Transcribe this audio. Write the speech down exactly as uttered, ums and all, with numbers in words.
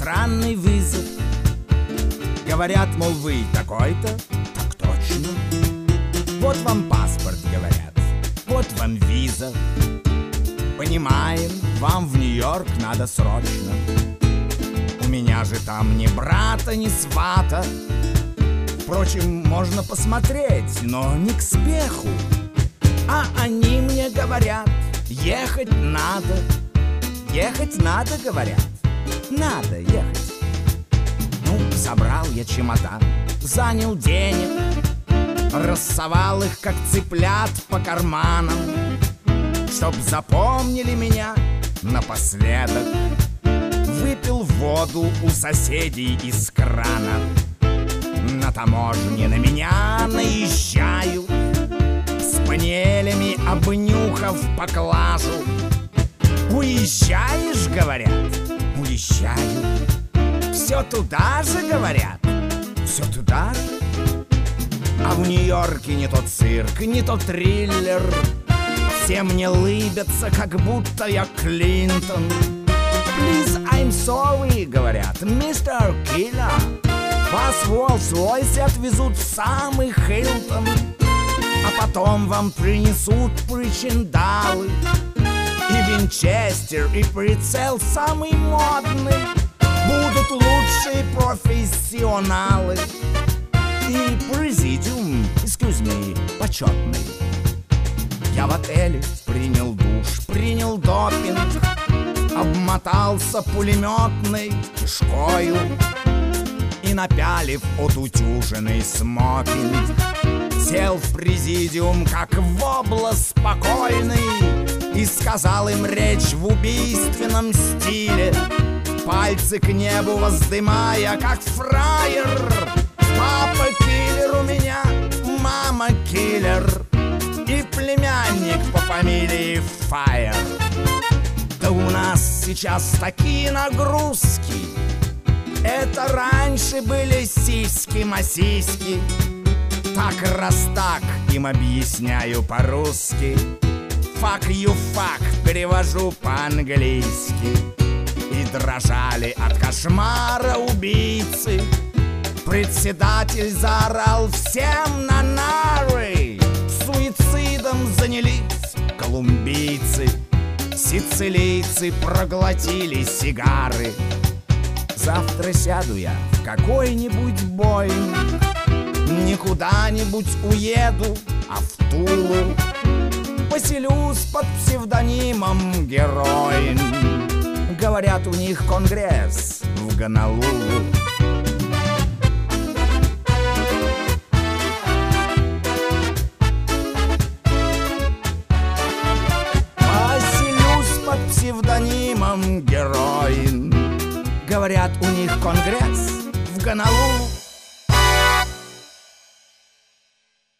странный вызов. Говорят, мол, вы такой-то. Так точно. Вот вам паспорт, говорят. Вот вам виза. Понимаем, вам в Нью-Йорк надо срочно. У меня же там ни брата, ни свата. Впрочем, можно посмотреть, но не к спеху. А они мне говорят, ехать надо. Ехать надо, говорят. Надо ехать. Ну, собрал я чемодан, занял денег, рассовал их, как цыплят, по карманам, чтоб запомнили меня напоследок. Выпил воду у соседей из крана. На таможне на меня наезжают, с панелями обнюхав поклажу. Уезжаешь, говорят? Уезжаю. Все туда же, говорят? Все туда же? А в Нью-Йорке не то цирк, не то триллер. Все мне лыбятся, как будто я Клинтон. Please, I'm sorry, говорят, мистер Киллер. Вас в Роллс-Ройсе отвезут в самый Хилтон, а потом вам принесут причиндалы и винчестер, и прицел самый модный. Будут лучшие профессионалы и президиум, excuse me, почетный. Я в отеле принял душ, принял допинг, обмотался пулеметной кишкою и, напялив отутюженный смокинг, сел в президиум, как вобла спокойный, и сказал им речь в убийственном стиле, пальцы к небу воздымая, как фраер. Папа киллер у меня, мама киллер, и племянник по фамилии Файер. Да у нас сейчас такие нагрузки. Это раньше были сиськи-масиськи. Так раз так им объясняю по-русски. Fuck you, fuck, перевожу по-английски. И дрожали от кошмара убийцы. Председатель заорал всем на нары. Суицидом занялись колумбийцы. Сицилийцы проглотили сигары. Завтра сяду я в какой-нибудь Боинг, не куда-нибудь уеду, а в Тулу. Поселюсь под псевдонимом Героин. Говорят, у них конгресс в Гонолулу. Поселюсь под псевдонимом Героин. Говорят, у них конгресс в Гонолулу.